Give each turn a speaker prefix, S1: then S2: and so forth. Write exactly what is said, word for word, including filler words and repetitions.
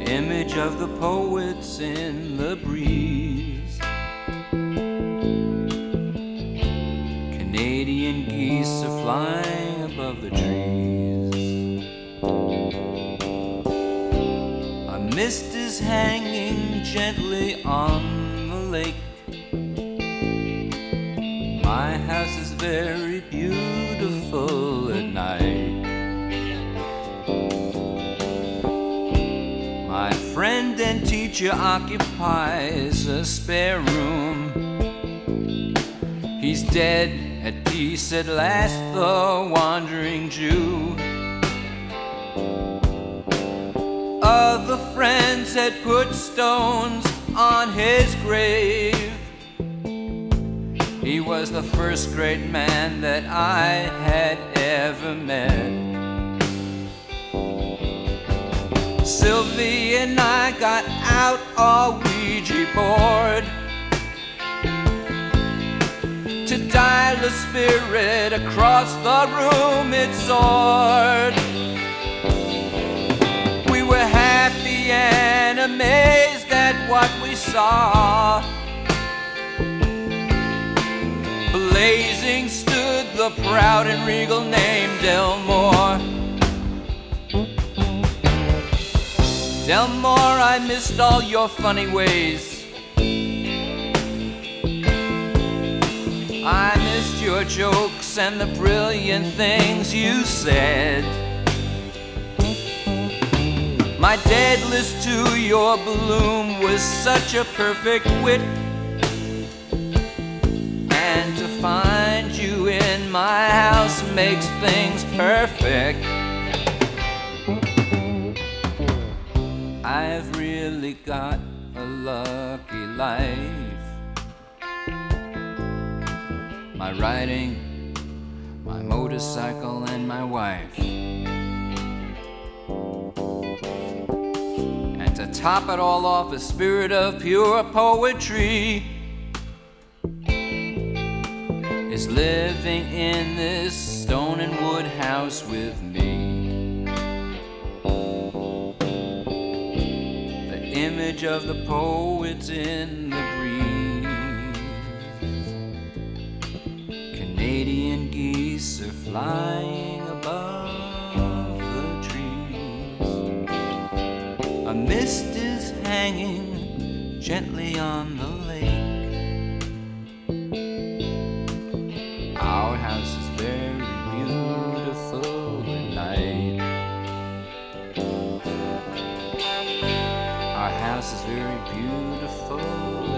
S1: image of the poets in the breeze. Canadian geese are flying above the trees. A mist is hanging gently on the lake. My house is very beautiful at night. My friend and teacher occupies a spare room. He's dead, at peace at last, the wandering Jew. Other friends had put stones on his grave. He was the first great man that I had ever met. Sylvie and I got out a Ouija board to dial a spirit across the room it soared. We were happy and amazed at what we saw. Blazing stood the proud and regal name Delmore. Delmore, I missed all your funny ways. I missed your jokes and the brilliant things you said. My dead list to your bloom was such a perfect wit. And to find you in my house makes things perfect. I've really got a lucky life. My riding, my motorcycle, and my wife. And to top it all off, a spirit of pure poetry is living in this stone and wood house with me. The image of the poets in the breeze. Canadian geese are flying above the trees. A mist is hanging gently on the lake. Our house is very beautiful at night. Our house is very beautiful